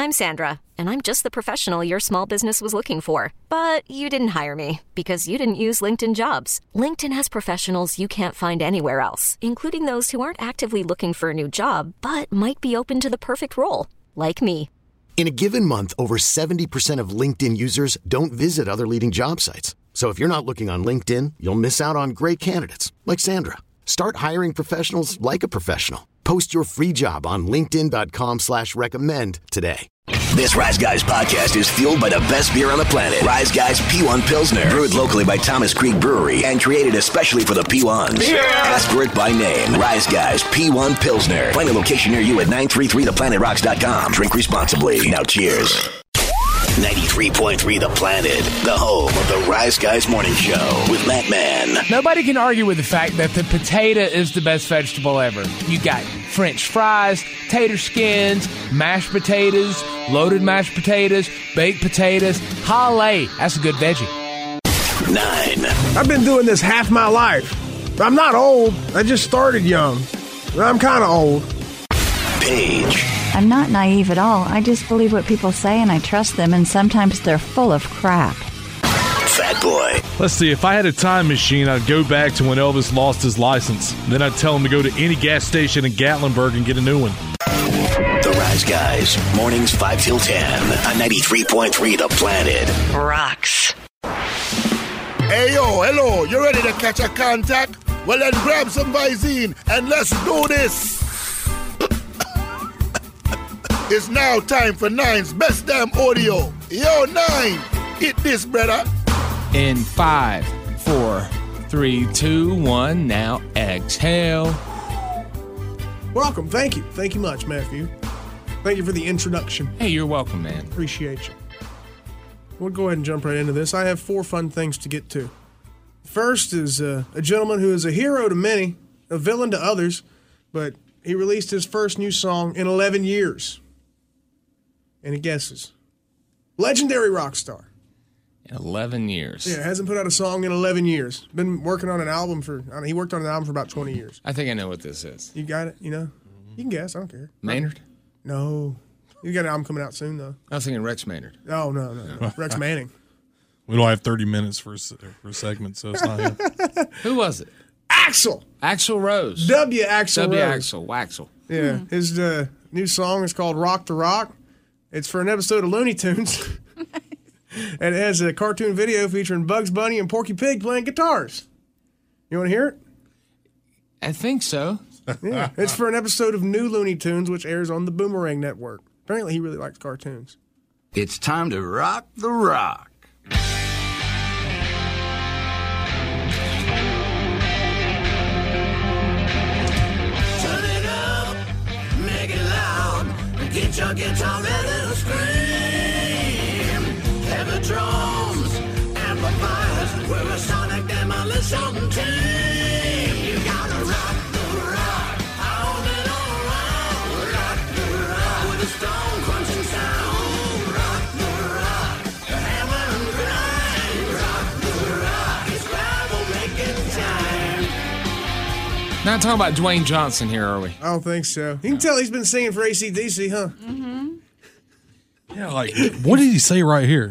I'm Sandra, and I'm just the professional your small business was looking for. But you didn't hire me because you didn't use LinkedIn Jobs. LinkedIn has professionals you can't find anywhere else, including those who aren't actively looking for a new job, but might be open to the perfect role, like me. In a given month, over 70% of LinkedIn users don't visit other leading job sites. So if you're not looking on LinkedIn, you'll miss out on great candidates like Sandra. Start hiring professionals like a professional. Post your free job on linkedin.com/recommend today. This Rise Guys podcast is fueled by the best beer on the planet. Rise Guys P1 Pilsner. Brewed locally by Thomas Creek Brewery and created especially for the P1s. Yeah. Ask for it by name. Rise Guys P1 Pilsner. Find a location near you at 933theplanetrocks.com. Drink responsibly. Now cheers. 93.3 The Planet, the home of the Rise Guys Morning Show with Matt Mann. Nobody can argue with the fact that the potato is the best vegetable ever. You got French fries, tater skins, mashed potatoes, loaded mashed potatoes, baked potatoes. Holly, that's a good veggie. 9. I've been doing this half my life. I'm not old. I just started young. I'm kind of old. Paige. I'm not naive at all. I just believe what people say and I trust them, and sometimes they're full of crap. Fat Boy. Let's see, if I had a time machine, I'd go back to when Elvis lost his license. Then I'd tell him to go to any gas station in Gatlinburg and get a new one. The Rise Guys, mornings 5 till 10 on 93.3 The Planet. Rocks. Hey, yo, hello. You ready to catch a contact? Well, then grab some Visine and let's do this. It's now time for Nine's Best Damn Audio. Yo, Nine, hit this, brother. In 5, 4, 3, 2, 1, now exhale. Welcome. Thank you. Thank you much, Matthew. Thank you for the introduction. Hey, you're welcome, man. Appreciate you. We'll go ahead and jump right into this. I have 4 fun things to get to. First is a gentleman who is a hero to many, a villain to others, but he released his first new song in 11 years. Any guesses? Legendary rock star. In 11 years. Yeah, hasn't put out a song in 11 years. Been working on an album he worked on an album for about 20 years. I think I know what this is. You got it? You know? You can guess. I don't care. Maynard? No. You got an album coming out soon, though. I was thinking Rex Maynard. Oh, no. Rex Manning. We don't have 30 minutes for a segment, so it's not him. Who was it? Axl Rose. W. Axl W. Rose. Waxel. Yeah. His new song is called Rock the Rock. It's for an episode of Looney Tunes. And it has a cartoon video featuring Bugs Bunny and Porky Pig playing guitars. You want to hear it? I think so. Yeah. It's for an episode of New Looney Tunes, which airs on the Boomerang Network. Apparently he really likes cartoons. It's time to rock the rock. Turn it up, make it loud, get your guitar ready to scream. Heavy drums, amplifiers, we're a sonic demolition team. You gotta rock the rock, all it all around. Rock the rock, with a stone crunching sound. Rock the rock, the hammer and grind. Rock the rock, it's Bible making time. Not talking about Dwayne Johnson here, are we? I don't think so. You can tell he's been singing for AC/DC, huh? Mm-hmm. Yeah, like, what did he say right here?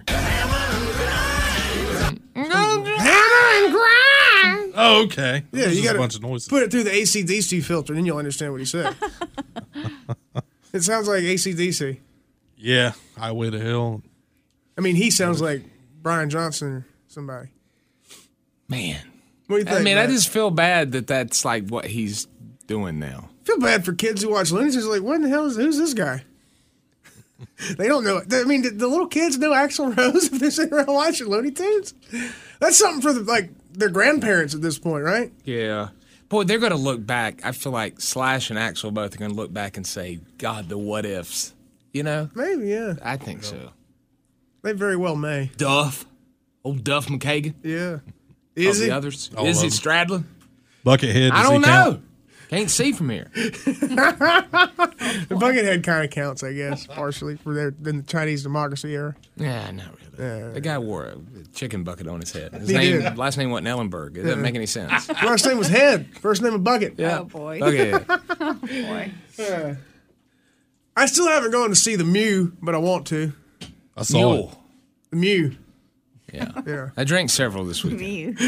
Oh, okay. Yeah, you got a bunch of noises. Put it through the AC/DC filter, then you'll understand what he said. It sounds like AC/DC. Yeah, Highway to Hell. I mean, he sounds like Brian Johnson or somebody. Man. What do you think? I mean, Matt? I just feel bad that that's like what he's doing now. I feel bad for kids who watch Looney Tunes. Like, what in the hell who's this guy? They don't know. I mean, the little kids know Axl Rose if they're sitting around watching Looney Tunes? That's something for their grandparents at this point, right? Yeah. Boy, they're going to look back. I feel like Slash and Axl both are going to look back and say, God, the what ifs. You know? Maybe, yeah. I think so. They very well may. Duff. Old Duff McKagan. Yeah. Is he? The others. Is he Stradlin? Buckethead. I don't know. Can't see from here. The Buckethead kind of counts, I guess, partially for in the Chinese democracy era. Yeah, not really. Yeah. The guy wore a chicken bucket on his head. His did. Last name wasn't Ellenberg. It doesn't make any sense. Last name was Head. First name was Bucket. Yeah. Oh, boy. Okay. Oh, boy. I still haven't gone to see the Mew, but I want to. I saw it. The Mew. Yeah. Yeah. I drank several this week.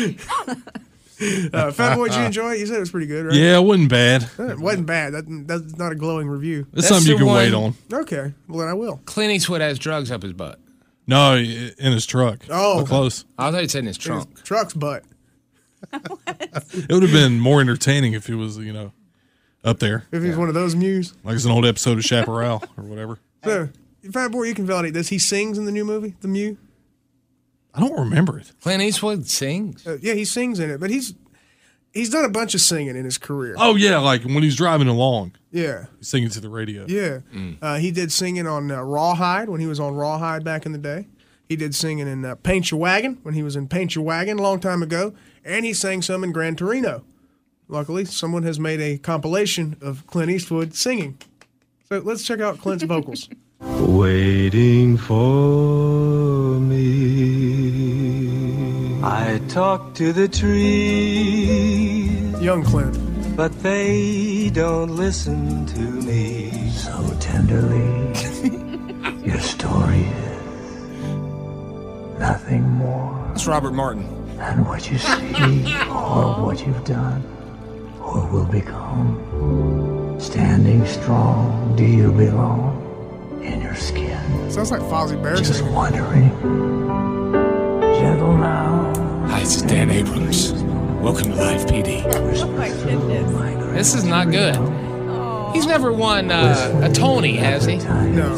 Fat Boy, did you enjoy it? You said it was pretty good, right? Yeah, it wasn't bad. It wasn't bad. That's not a glowing review. It's something you can wait on. Okay. Well, then I will. Clint Eastwood has drugs up his butt. No, in his truck. Oh. Close. I thought he said in his trunk. His truck's butt. It would have been more entertaining if he was, up there. If he's one of those Mews. Like it's an old episode of Chaparral or whatever. So, Fat Boy, you can validate this. He sings in the new movie, The Mew. I don't remember it. Clint Eastwood sings? Yeah, he sings in it, but he's done a bunch of singing in his career. Oh, yeah, like when he's driving along. Yeah. He's singing to the radio. Yeah. He did singing on Rawhide when he was on Rawhide back in the day. He did singing in Paint Your Wagon when he was in Paint Your Wagon a long time ago. And he sang some in Gran Torino. Luckily, someone has made a compilation of Clint Eastwood singing. So let's check out Clint's vocals. Waiting for me. I talk to the trees. Young Clint. But they don't listen to me. So tenderly. Your story is nothing more. That's Robert Martin. Than what you see or what you've done or will become. Standing strong, do you belong in your skin? Sounds like Fozzie Bear. Just wondering. Gentle now. Hi, this is Dan Abrams. Welcome to Live PD. Oh my goodness. This is not good. He's never won a Tony, has he? No.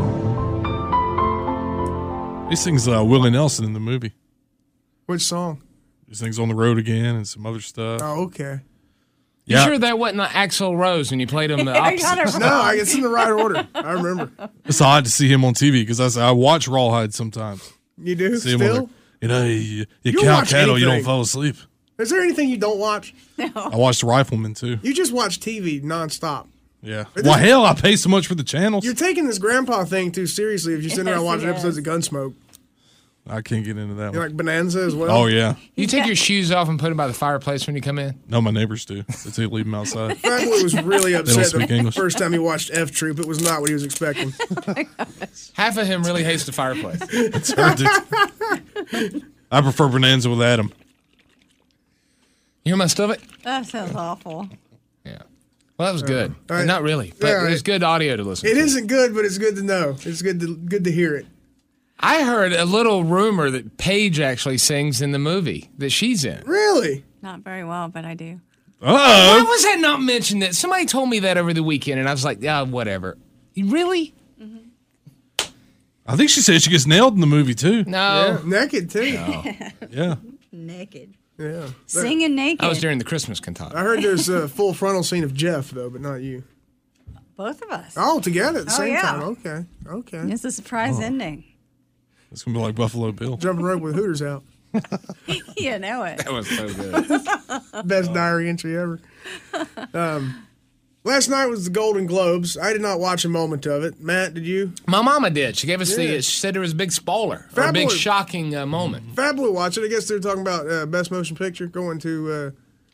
He sings Willie Nelson in the movie. Which song? He sings On the Road Again and some other stuff. Oh, okay. You sure that wasn't Axl Rose when you played him the opposite? No, it's in the right order. I remember. It's odd to see him on TV because I watch Rawhide sometimes. You do? See him on Still? there. You You count watch cattle, you don't anything. fall asleep. Is there anything you don't watch? I watched Rifleman too. You just watch TV nonstop. Yeah. But Well, this- hell, I pay so much for the channels. You're taking this grandpa thing too seriously if you sit around watching episodes of Gunsmoke. I can't get into that You one. like Bonanza as well? Oh, yeah. You take your shoes off and put them by the fireplace when you come in? No, my neighbors do. They leave them outside. Fat Boy was really They don't upset speak the English. first time he watched F Troop. It was not what he was expecting. Half of him really hates the fireplace. It's hard to- I prefer Bonanza with Adam. You hear my stomach? That sounds awful. Yeah. Well, that was good. all right. Not really, but Yeah, it was good audio to listen It to. isn't good, but it's good to know. It's good to hear it. I heard a little rumor that Paige actually sings in the movie that she's in. Really? Not very well, but I do. Why was that not mentioned? That somebody told me that over the weekend, and I was like, yeah, whatever. Really? I think she said she gets nailed in the movie, too. No. Yeah, naked, too. Yeah. Naked. Yeah. Singing naked. I was during the Christmas cantata. I heard there's a full frontal scene of Jeff, though, but not you. Both of us. Oh, together at the Oh, same yeah. time. Okay. It's a surprise ending. It's going to be like Buffalo Bill. Jumping rope with Hooters out. You know it. That was so good. Best diary entry ever. Last night was the Golden Globes. I did not watch a moment of it. Matt, did you? My mama did. She gave us Yeah. she said there was a big spoiler, or a Fat big Boy- shocking moment. Fat Boy watched it. I guess they're talking about Best Motion Picture going to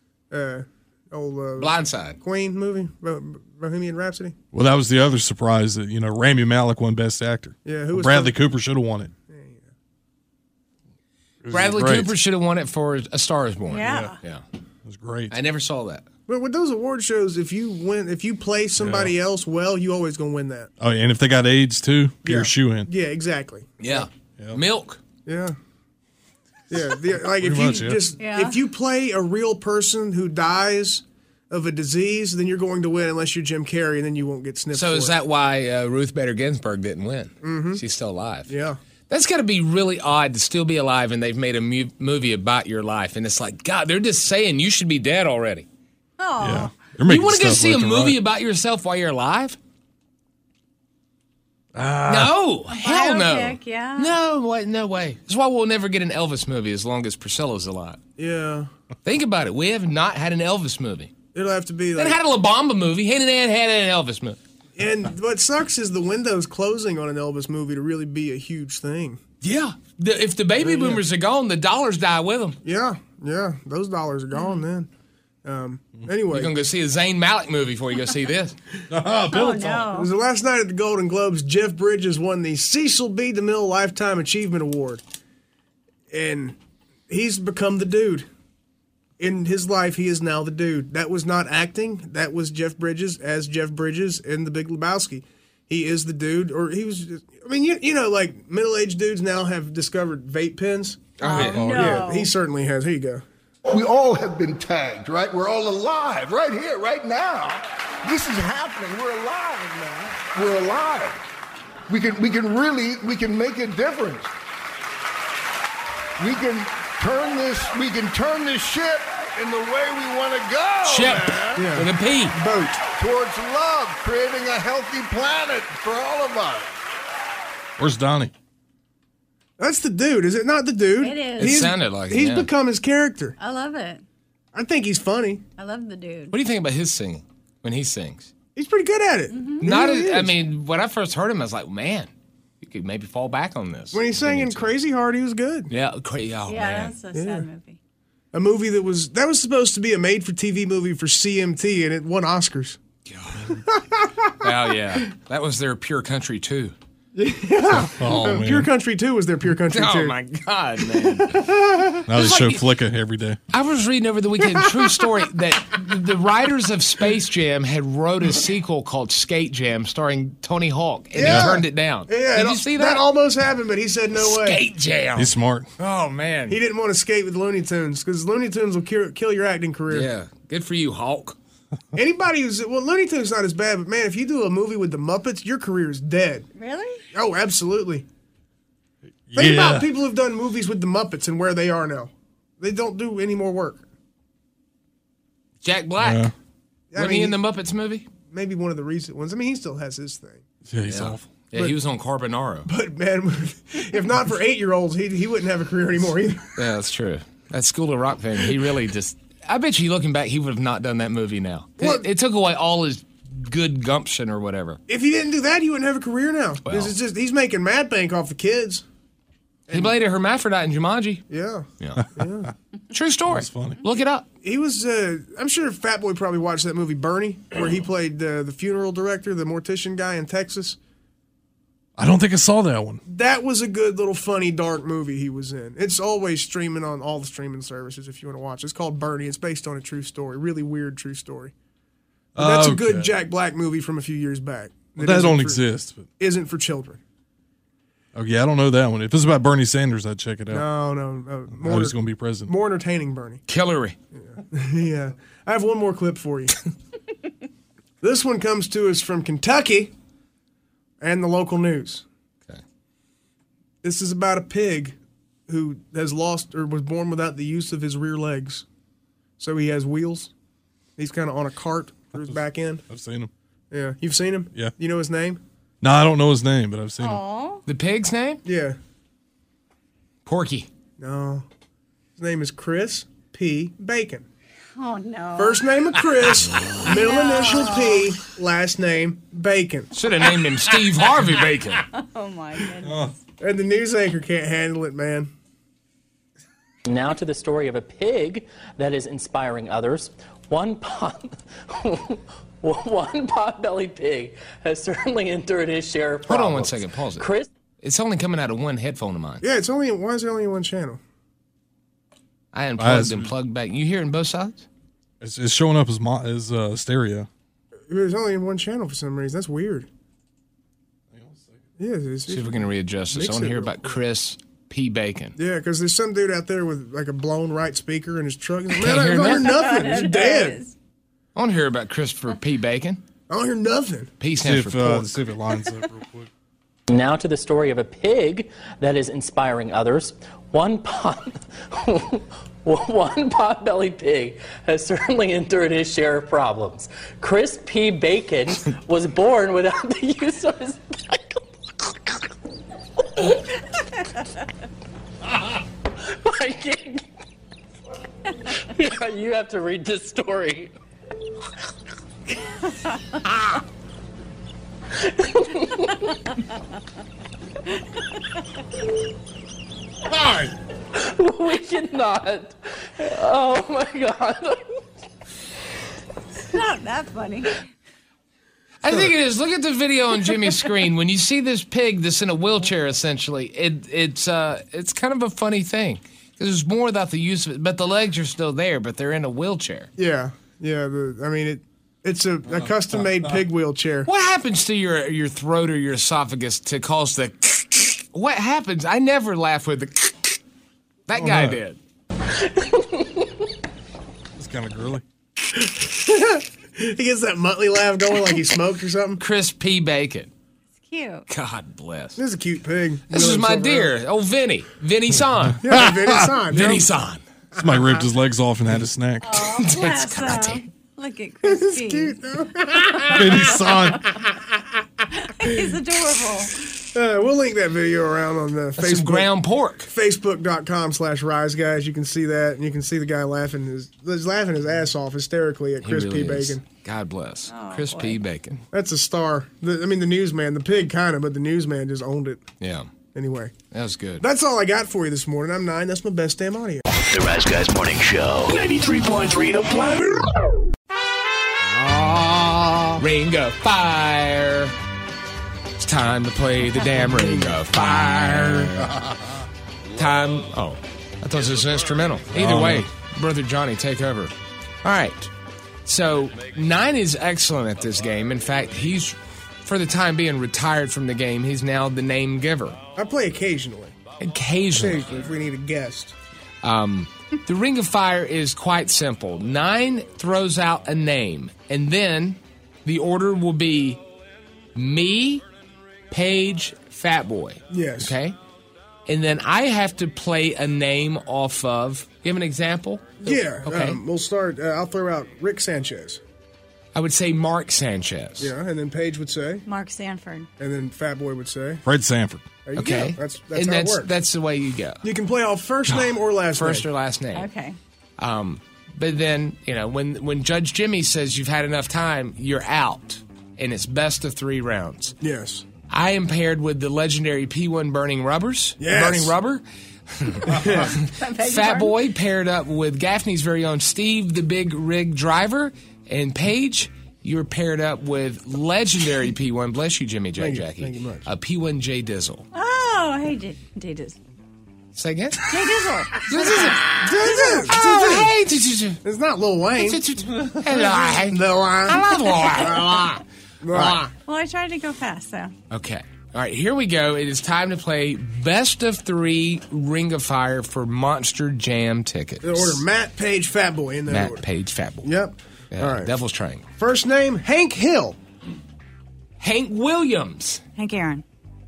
Blindside. Queen movie, Bohemian Rhapsody. Well, that was the other surprise that, Rami Malek won Best Actor. Yeah, who was Bradley Cooper should have won it. It was Bradley great. Cooper should have won it for A Star Is Born. Yeah. Yeah. It was great. I never saw that. But with those award shows, if you play somebody else well, you always gonna win that. Oh, and if they got AIDS, too, get Yeah. your shoe in. Yeah, exactly. Yeah. Milk. Yeah. Yeah, like if Pretty you much, yeah. just Yeah. if you play a real person who dies of a disease, then you're going to win unless you're Jim Carrey, and then you won't get sniffed. So for is it. that why Ruth Bader Ginsburg didn't win? Mm-hmm. She's still alive. Yeah. That's got to be really odd to still be alive and they've made a movie about your life. And it's like, God, they're just saying you should be dead already. Oh. Yeah. They're You making want to go stuff see a left and movie right. about yourself while you're alive? No. Hell no. Biopic, yeah. No way. That's why we'll never get an Elvis movie as long as Priscilla's alive. Yeah. Think about it. We have not had an Elvis movie. It'll have to be They like. had a La Bamba movie. They had an Elvis movie. And what sucks is the window's closing on an Elvis movie to really be a huge thing. Yeah. If the baby boomers are gone, the dollars die with them. Yeah, those dollars are gone then. Anyway. You're going to go see a Zayn Malik movie before you go see this. It was the last night at the Golden Globes. Jeff Bridges won the Cecil B. DeMille Lifetime Achievement Award. And he's become the dude. In his life, he is now the dude. That was not acting. That was Jeff Bridges as Jeff Bridges in The Big Lebowski. He is the dude, or he was just, I mean, you know, like middle-aged dudes now have discovered vape pens. No. Yeah, he certainly has. Here you go. We all have been tagged, right? We're all alive right here, right now. This is happening. We're alive now. We're alive. We can make a difference. We can turn this ship in the way we want to go. Ship. Man. Yeah. With a P. Boat. Towards love, creating a healthy planet for all of us. Where's Donnie? That's the dude, is it not the dude? It is. It sounded like it, He's yeah. become his character. I love it. I think he's funny. I love the dude. What do you think about his singing when he sings? He's pretty good at it. Mm-hmm. Not, He really I is. mean, when I first heard him, I was like, man, you could maybe fall back on this. When he sang in Crazy Heart, he was good. Yeah, oh, Yeah, man. that's a sad movie. A movie that was supposed to be a made-for-TV movie for CMT, and it won Oscars. Oh, yeah. That was their Pure Country 2. Yeah. Oh, man. Pure Country 2 was their Pure Country 2. Oh, my God, man. Now they show Flicka every day. I was reading over the weekend, true story, that the writers of Space Jam had wrote a sequel called Skate Jam starring Tony Hawk, and Yeah. they turned it down. Yeah, Did you see that? That almost happened, but he said no way. Skate Jam. He's smart. Oh, man. He didn't want to skate with Looney Tunes because Looney Tunes will kill your acting career. Yeah, good for you, Hawk. Anybody Looney Tunes not as bad, but man, if you do a movie with the Muppets, your career is dead. Really? Oh, absolutely. Think about people who've done movies with the Muppets and where they are now. They don't do any more work. Jack Black. Yeah. Wasn't he in the Muppets movie? Maybe one of the recent ones. I mean, he still has his thing. Yeah, he's awful. Yeah, he was on Carbonaro. But man, if not for 8-year-olds, he wouldn't have a career anymore either. Yeah, that's true. That School of Rock thing, he really just... I bet you looking back, he would have not done that movie now. It took away all his good gumption or whatever. If he didn't do that, he wouldn't have a career now. Because it's just he's making mad bank off the kids. He played a hermaphrodite in Jumanji. Yeah. Yeah. True story. That's funny. Look it up. He was, I'm sure Fat Boy probably watched that movie Bernie, where he played the funeral director, the mortician guy in Texas. I don't think I saw that one. That was a good little funny, dark movie he was in. It's always streaming on all the streaming services if you want to watch it. It's called Bernie. It's based on a true story, really weird true story. But that's a good Jack Black movie from a few years back. Well, that don't exist. But... Isn't for children. Oh, yeah, I don't know that one. If it's about Bernie Sanders, I'd check it out. No. How he's going to be president. More entertaining Bernie. Hillary. Yeah. I have one more clip for you. This one comes to us from Kentucky and the local news. Okay. This is about a pig who has lost or was born without the use of his rear legs. So he has wheels. He's kind of on a cart for his back end. I've seen him. Yeah. You've seen him? Yeah. You know his name? No, I don't know his name, but I've seen him. The pig's name? Yeah. Porky. No. His name is Chris P. Bacon. Oh, no. First name of Chris, middle initial P, last name Bacon. Should have named him Steve Harvey Bacon. Oh, my goodness. And the news anchor can't handle it, man. Now to the story of a pig that is inspiring others. One pot-bellied pig has certainly endured his share of Hold problems. on one second. Pause it. Chris? It's only coming out of one headphone of mine. Yeah, why is it only one channel? I unplugged and plugged back. You hearing both sides? It's showing up as stereo. There's only one channel for some reason. That's weird. Yeah, See if we can readjust this. I want to hear about Chris P. Bacon. Yeah, because there's some dude out there with like a blown right speaker in his truck. Man, Can't I hear don't hear nothing. nothing. It's dead. I want to hear about Christopher P. Bacon. I don't hear nothing. P stands for pork. See if it lines up real quick. Now to the story of a pig that is inspiring others. One pot-bellied pig has certainly endured his share of problems. Chris P. Bacon was born without the use of his I can't. Yeah, you have to read this story. Fine. We cannot. Oh my God. not that funny. I think it is. Look at the video on Jimmy's screen. When you see this pig that's in a wheelchair, essentially, it's kind of a funny thing. Because there's more about the use of it. But the legs are still there, but they're in a wheelchair. Yeah. It's a custom-made pig wheelchair. What happens to your throat or your esophagus to cause the... What happens? I never laugh with the... That guy did. It's kind of girly. He gets that Muttley laugh going like he smoked or something. Chris P. Bacon. It's cute. God bless. This is a cute pig. This is my deer. Oh, Vinny. Vinny San. Yeah, Vinny San. Vinny San. Somebody ripped his legs off and had a snack. Oh, That's bless got him. Look at Chris This P. is cute, though. Vinny's son. He's adorable. We'll link that video around on the That's some ground pork. Facebook.com/RiseGuys. You can see that, and you can see the guy laughing his ass off hysterically at He Chris really P. is. Bacon. God bless. Oh, Chris boy. P. Bacon. That's a star. The newsman, the pig kind of, but the newsman just owned it. Yeah. Anyway, That was good. that's all I got for you this morning. I'm 9. That's my best damn audio. The Rise Guys Morning Show. 93.3 The Planet. Ring of Fire. It's time to play the damn Ring of Fire. Time. Oh, I thought this was instrumental. Either way, Brother Johnny, take over. All right. So, 9 is excellent at this game. In fact, he's, for the time being, retired from the game. He's now the name giver. I play occasionally. Occasionally. If we need a guest. The Ring of Fire is quite simple. 9 throws out a name, and then the order will be me, Paige, Fat Boy. Yes. Okay? And then I have to play a name off of... Give an example? Yeah. Okay. We'll start. I'll throw out Rick Sanchez. I would say Mark Sanchez. Yeah, and then Paige would say. Mark Sanford. And then Fat Boy would say. Fred Sanford. There you Okay. go. That's and how it works. that's the way you go. You can play off first name or last name. First or last name. Okay. But then, when Judge Jimmy says you've had enough time, you're out. And it's best of 3 rounds. Yes. I am paired with the legendary P1 Burning Rubbers. Yes. Burning Rubber. Fat Boy paired up with Gaffney's very own Steve the Big Rig Driver. And Paige, you're paired up with legendary P1. Bless you, Jimmy J. Jackie. Thank you much. P1 J Dizzle. Oh, hey, J Dizzle. Say again? J Dizzle. Oh, hey. It's not Lil Wayne. Hello. I love Lil. Well, I tried to go fast, so. Okay. All right, here we go. It is time to play best of 3 Ring of Fire for Monster Jam tickets. In order Matt, Paige, Fat Boy in that Matt, order. Page, Fat Boy. Yep. Yeah, All right. Devil's Triangle. First name, Hank Hill. Hank Williams. Hank Aaron.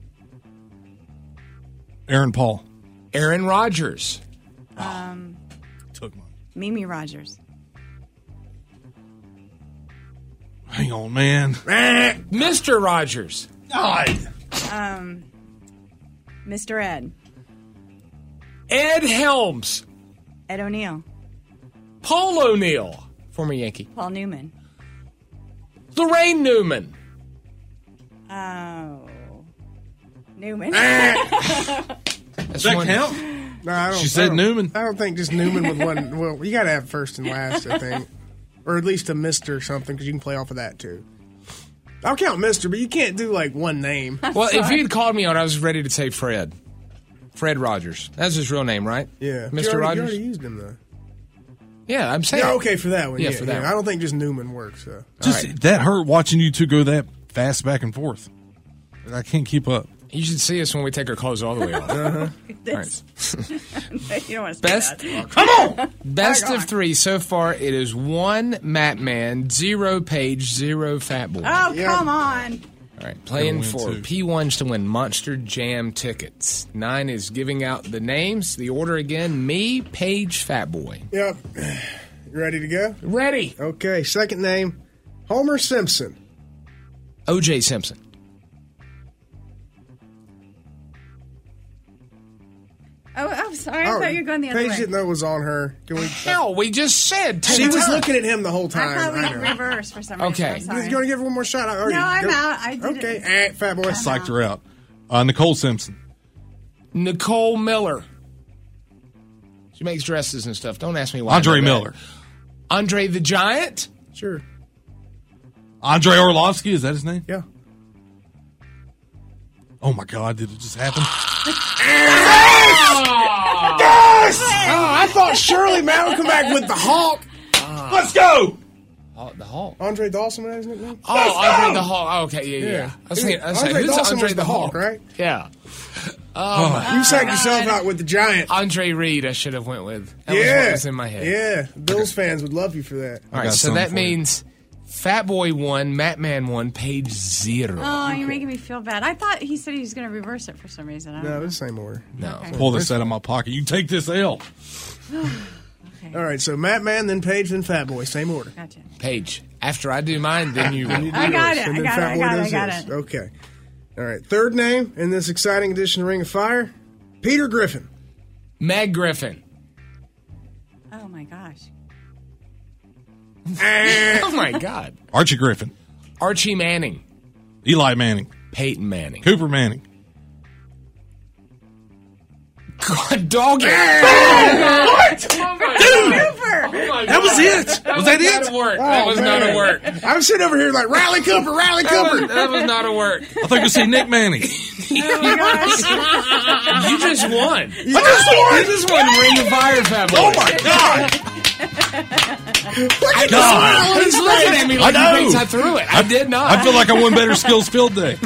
Aaron Paul. Aaron Rodgers. Took mine. Mimi Rogers. Hang on, man. Mr. Rogers. Mr. Ed. Ed Helms. Ed O'Neill. Paul O'Neill. Former Yankee. Paul Newman. Lorraine Newman. Oh. Newman. That's Does that one- count? No, I don't. She said Newman. I don't think just Newman with one. Well, you got to have first and last, I think. Or at least a Mr. or something, because you can play off of that, too. I'll count Mr., but you can't do, like, one name. Well, if you had called me on, I was ready to say Fred. Fred Rogers. That's his real name, right? Yeah. Mr. You already Rogers? used him, though. Yeah, I'm saying. Yeah, okay, for that one. Yeah, Yeah, for that one. I don't think just Newman works. So. Just that hurt watching you two go that fast back and forth. I can't keep up. You should see us when we take our clothes all the way off. Uh-huh. All right. You don't want to say Best, that. come on! Best of 3 so far. It is 1 Matt Man, 0 Page, 0 Fat Boy. Oh, come on. All right, playing Gonna for win, too. P1s to win Monster Jam tickets. 9 is giving out the names. The order again: me, Page, Fat Boy. Yep. You ready to go? Ready? Okay, second name, Homer Simpson. O.J. Simpson. Oh, I'm sorry. I thought you were going the other Paige way. didn't know it was on her. Can we? Hell, we just said. She was looking at him the whole I time. thought we I know. reversed for some reason. Okay. I'm sorry. You going to give her one more shot? I already No, I'm go- out. I did Okay, it. Fat Boy. Psyched her out. Nicole Simpson. Nicole Miller. She makes dresses and stuff. Don't ask me why. I Andre know that. Miller. Andre the Giant. Sure. Andre Orlovsky, is that his name? Yeah. Oh my God, did it just happen? Yes! Oh, I thought surely Matt would come back with the Hawk. Let's go! The Hawk. Andre Dawson, was his nickname? Andre the Hawk. Oh, okay, yeah. I was saying, Andre who's Dawson Andre was the Hawk, right? Yeah. You psyched yourself out with the Giant. Andre Reed, I should have went with. That was what was in my head. Yeah, Bills fans would love you for that. All right, so that means Fat Boy 1, Matt Man 1, Page 0. Oh, you're making me feel bad. I thought he said he was going to reverse it for some reason. I don't know. It's the same order. No. Okay. Pull this out of my pocket. You take this L. All right, so Matt Man, then Page, then Fat Boy. Same order. Gotcha. Page. After I do mine, then you will. I got it. And then I got Fat it. Boy I got it. does I got his. it. Okay. All right, third name in this exciting edition of Ring of Fire, Peter Griffin. Meg Griffin. Oh, my gosh. Oh, my God. Archie Griffin. Archie Manning. Eli Manning. Peyton Manning. Cooper Manning. God, dog it. What? Oh my Dude! God. Oh my That was God. it. That Was that it? Not a work. That was not a work. I'm sitting over here like, Riley Cooper, Riley Cooper. That was not a work. I think I see Nick Manning. Oh, my gosh. You just won. I You just won Ring of Fire, Fat Boy. Oh my God! He's looking at me like I know. he thinks I threw it. I did not. I feel like I won Better Skills Field Day.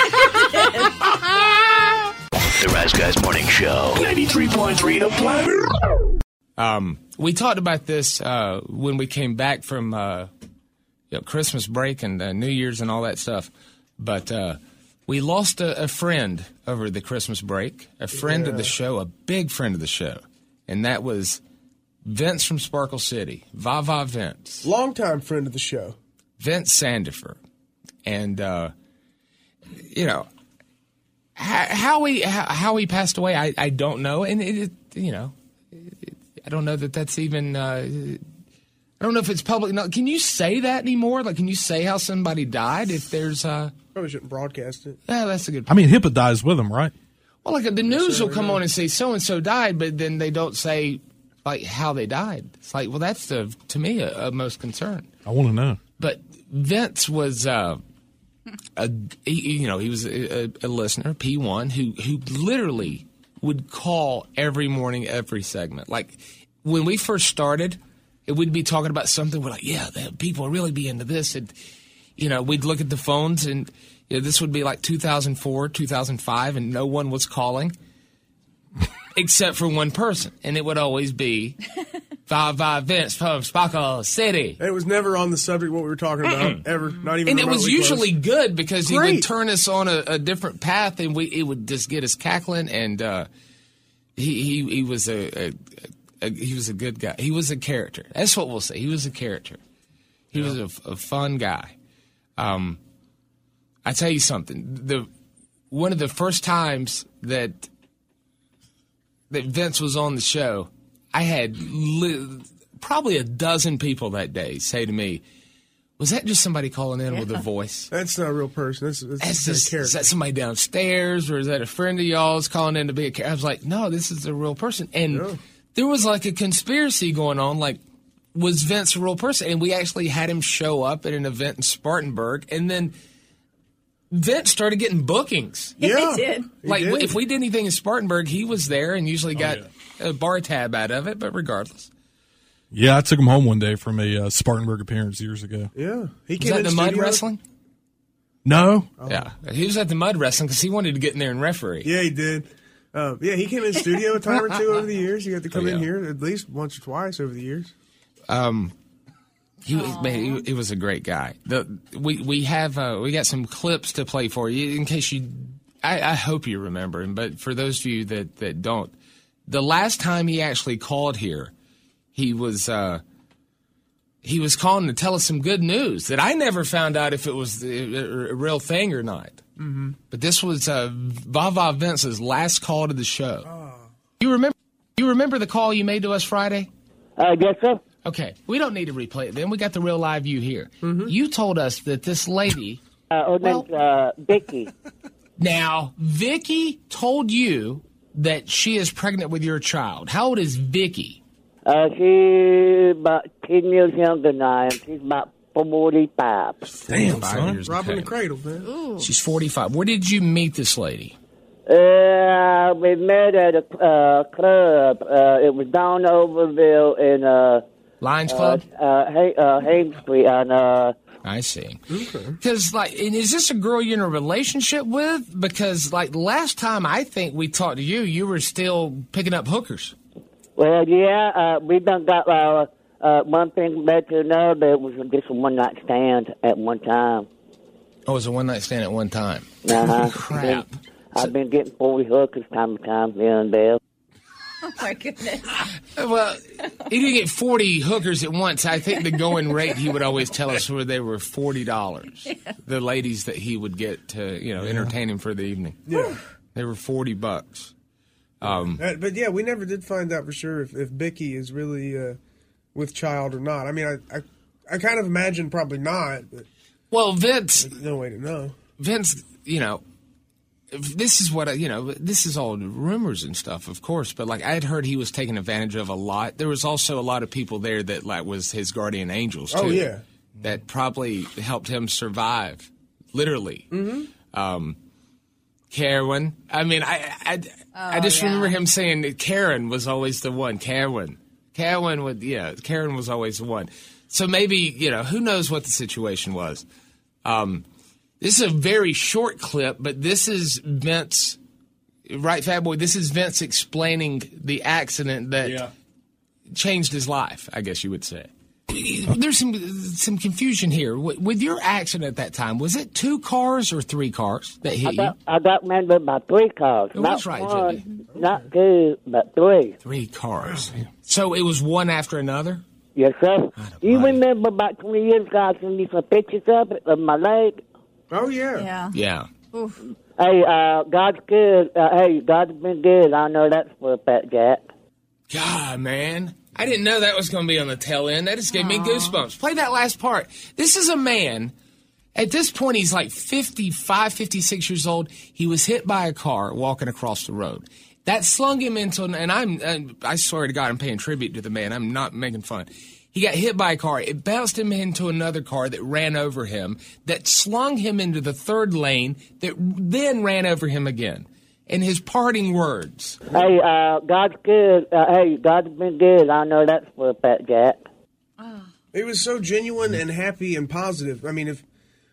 The Rise Guys Morning Show. 93.3 The Planet. We talked about this when we came back from Christmas break and New Year's and all that stuff. But we lost a friend over the Christmas break, a friend of the show, a big friend of the show. And that was Vince from Sparkle City, Va Vince. Longtime friend of the show. Vince Sandifer. And, how he passed away, I don't know. And, I don't know that that's even, I don't know if it's public. No, can you say that anymore? Like, can you say how somebody died if there's, Probably shouldn't broadcast it. Yeah, that's a good point. I mean, HIPAA dies with him, right? Well, like the news will come on and say so-and-so died, but then they don't say, like, how they died. It's like, well, that's, to me, a most concern. I want to know. But Vince was, he was a listener, P1, who literally would call every morning, every segment. Like, when we first started, we'd be talking about something. We're like, yeah, people really be into this. And, we'd look at the phones, and this would be like 2004, 2005, and no one was calling except for one person. And it would always be Vince from Sparkle City. And it was never on the subject what we were talking about, ever. Not even. And it was usually good because he Great. would turn us on a different path, and it would just get us cackling. And he was a good guy. He was a character. That's what we'll say. He was a character. He was a fun guy. I tell you something. One of the first times that Vince was on the show, I had probably a dozen people that day say to me, "Was that just somebody calling in with a voice?" That's not a real person. That's just a character. Is that somebody downstairs, or is that a friend of y'all's calling in to be a character? I was like, no, this is a real person. And there was like a conspiracy going on, like, was Vince a real person? And we actually had him show up at an event in Spartanburg, and then Vince started getting bookings. Yeah, he did. Like, if we did anything in Spartanburg, he was there and usually got a bar tab out of it, but regardless. Yeah, I took him home one day from a Spartanburg appearance years ago. Yeah. He came at the mud wrestling? No. Yeah. He was at the mud wrestling because he wanted to get in there and referee. Yeah, he did. He came in the studio a time or two over the years. He got to come in here at least once or twice over the years. He was a great guy. We got some clips to play for you in case you. I hope you remember him, but for those of you that don't, the last time he actually called here, he was calling to tell us some good news that I never found out if it was a real thing or not. Mm-hmm. But this was Va Vince's last call to the show. Oh. You remember the call you made to us Friday? Yes, sir. Okay, we don't need to replay it. Then we got the real live you here. Mm-hmm. You told us that this lady, Vicky. Now, Vicky told you that she is pregnant with your child. How old is Vicky? She's about 10 years younger than I am. She's about 45. Damn, son. Robbing the cradle, man. She's 45. Where did you meet this lady? We met at a club. It was down Overville in Lions Club? Haines Street on I see. Because, and is this a girl you're in a relationship with? Because, last time I think we talked to you, you were still picking up hookers. Well, yeah, we done got one thing led to another. It was just a one-night stand at one time. Oh, it was a one-night stand at one time. Uh-huh. Crap. I've been getting 40 hookers time to time here and there. Oh, my goodness. Well, he didn't get 40 hookers at once. I think the going rate he would always tell us where they were $40. Yeah. The ladies that he would get to, entertain him for the evening. Yeah. They were $40. But yeah, we never did find out for sure if Bicky is really with child or not. I mean, I kind of imagine probably not. But well, Vince. There's no way to know. Vince, this is what this is all rumors and stuff, of course. But I had heard he was taken advantage of a lot. There was also a lot of people there that was his guardian angels too. Oh yeah, that probably helped him survive, literally. Mm-hmm. Karen. I mean, I just remember him saying that Karen was always the one. Karen was always the one. So maybe who knows what the situation was. This is a very short clip, but this is Vince, right, Fat Boy? This is Vince explaining the accident that changed his life, I guess you would say. There's some confusion here. With your accident at that time, was it 2 cars or 3 cars that hit you? I got manned up by 3 cars. That's right, one, Jimmy. Not 2, but 3. 3 cars. So it was one after another? Yes, sir. You remember about 20 years ago, I sent you some pictures of my leg? Oh, yeah. Yeah. Oof. Hey, God's good. God's been good. I know that's for a fact, Jack. God, man. I didn't know that was going to be on the tail end. That just gave me goosebumps. Play that last part. This is a man. At this point, he's 55, 56 years old. He was hit by a car walking across the road. That slung him into, and I swear to God, I'm paying tribute to the man. I'm not making fun. He got hit by a car. It bounced him into another car that ran over him, that slung him into the third lane, that then ran over him again. And his parting words. Hey, God's good. God's been good. I know that's for a fact, Jack. It was so genuine and happy and positive. I mean, if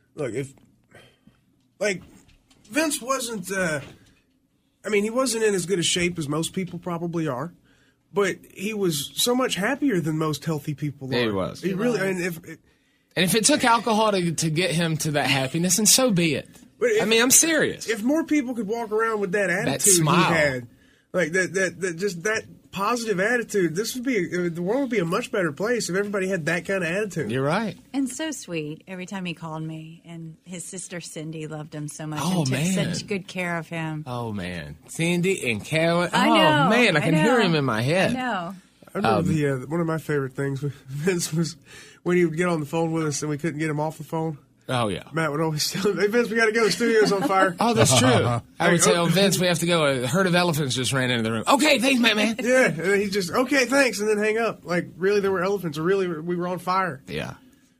Vince wasn't, he wasn't in as good a shape as most people probably are. But he was so much happier than most healthy people are. Yeah, he was. He really. And if it took alcohol to get him to that happiness, then so be it. I'm serious. If more people could walk around with that attitude that smile. he had, that positive attitude, the world would be a much better place if everybody had that kind of attitude. You're right. And so sweet. Every time he called me, and his sister Cindy loved him so much and took such good care of him. Oh man, Cindy and Carol. I know. Oh man, I can hear him in my head. I know. I remember one of my favorite things with Vince was when he would get on the phone with us and we couldn't get him off the phone. Oh, yeah. Matt would always tell him, hey, Vince, we got to go. The studio's on fire. Oh, that's true. I would say, Vince, we have to go. A herd of elephants just ran into the room. Okay, thanks, man. Yeah, and then he just, okay, thanks, and then hang up. Really, there were elephants, or really, we were on fire. Yeah.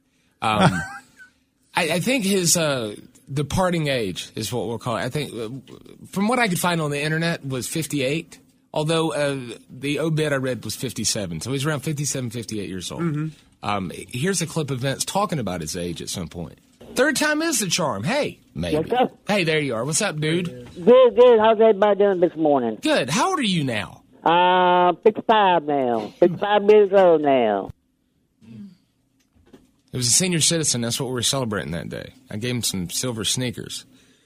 I think his departing age is what we'll call it. I think, from what I could find on the internet, was 58. Although the obit I read was 57. So he's around 57, 58 years old. Mm-hmm. Here's a clip of Vince talking about his age at some point. Third time is the charm. Hey, maybe. Yes, hey, there you are. What's up, dude? Good. How's everybody doing this morning? Good. How old are you now? 55 now. 55 years old now. He was a senior citizen. That's what we were celebrating that day. I gave him some silver sneakers.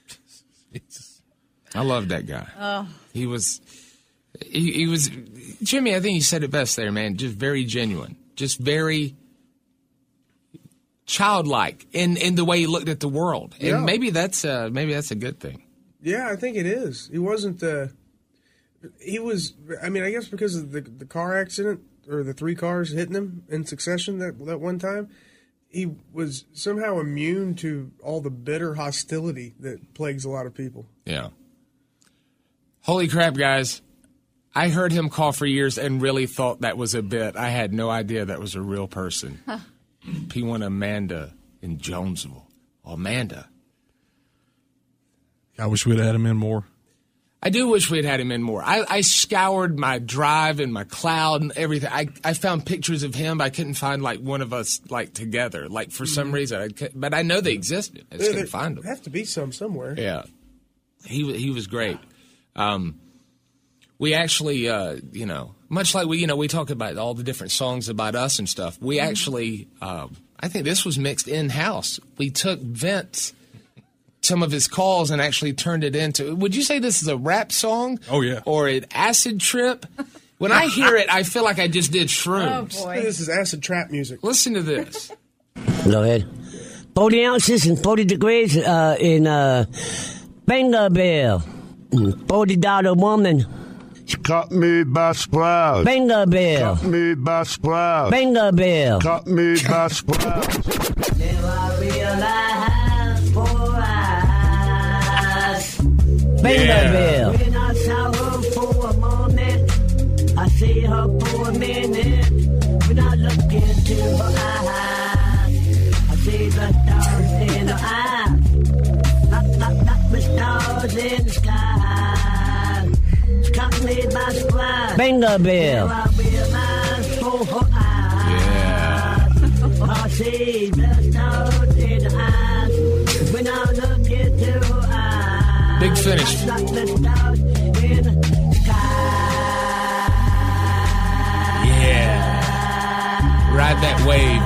I loved that guy. Oh. He was, Jimmy, I think you said it best there, man. Just very genuine. Just very childlike in the way he looked at the world. And yeah. maybe that's a good thing. Yeah, I think it is. He wasn't, he was, I guess because of the car accident, or the 3 cars hitting him in succession that one time, he was somehow immune to all the bitter hostility that plagues a lot of people. Yeah. Holy crap, guys. I heard him call for years and really thought that was a bit. I had no idea that was a real person. P1 Amanda in Jonesville. Oh, Amanda. I wish we'd had him in more. I do wish we'd had him in more. I scoured my drive and my cloud and everything. I found pictures of him. I couldn't find, like, one of us, like, together. Like, for some reason. But I know they existed. I just couldn't find them. There have to be some somewhere. Yeah. He was great. We actually, much like we talk about all the different songs about us and stuff, we actually, I think this was mixed in-house. We took Vince, some of his calls, and actually turned it into, would you say this is a rap song? Oh, yeah. Or an acid trip? When I hear it, I feel like I just did shrooms. Oh, boy. This is acid trap music. Listen to this. Go ahead. 40 ounces and 40 degrees in Bingo-Bill. $40 woman. She caught me by surprise. Bingo-Bill. Caught me by surprise. Bingo-Bill. Caught me by surprise. Never I realized for eyes. Bingo-Bill. When I saw her for a moment, I see her for a minute. When I look into her eyes, I see the stars in her eyes. Not the stars in the sky. She caught me by surprise. Bingo-Bill. I realized for her eyes. Yeah. I see the stars in her eyes. When I look into her eyes. Big finish. Not the stars in the sky. Yeah. Ride that wave,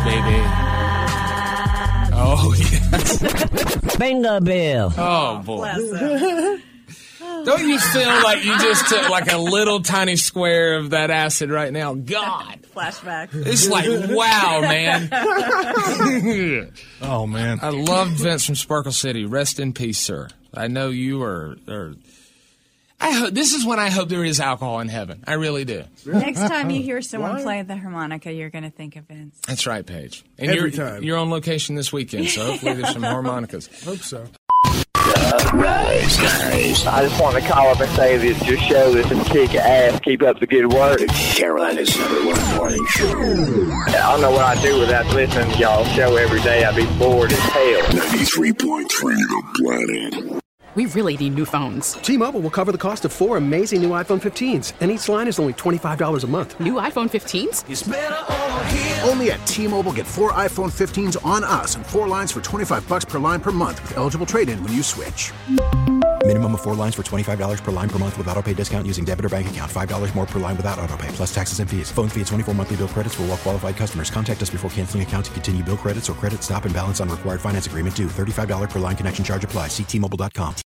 baby. Oh, yes. Bingo-Bill. Oh, boy. Don't you feel like you just took like a little tiny square of that acid right now? God. Flashback. It's like, wow, man. Oh, man. I loved Vince from Sparkle City. Rest in peace, sir. I know you are this is when I hope there is alcohol in heaven. I really do. Next time you hear someone play the harmonica, you're going to think of Vince. That's right, Paige. And Every time. You're on location this weekend, so hopefully there's some harmonicas. Hope so. Rise Guys. I just want to call up and say that your show is some kick ass. Keep up the good work. Carolina's #1 morning show. I don't know what I'd do without listening to y'all's show every day. I'd be bored as hell. 93.3 The Planet. We really need new phones. T-Mobile will cover the cost of 4 amazing new iPhone 15s, and each line is only $25 a month. New iPhone 15s? It's better over here. Only at T-Mobile, get 4 iPhone 15s on us and 4 lines for $25 per line per month with eligible trade-in when you switch. Minimum of 4 lines for $25 per line per month with autopay discount using debit or bank account. $5 more per line without autopay, plus taxes and fees. Phone fee at 24 monthly bill credits for well-qualified customers. Contact us before canceling account to continue bill credits or credit stop and balance on required finance agreement due. $35 per line connection charge applies. See T-Mobile.com.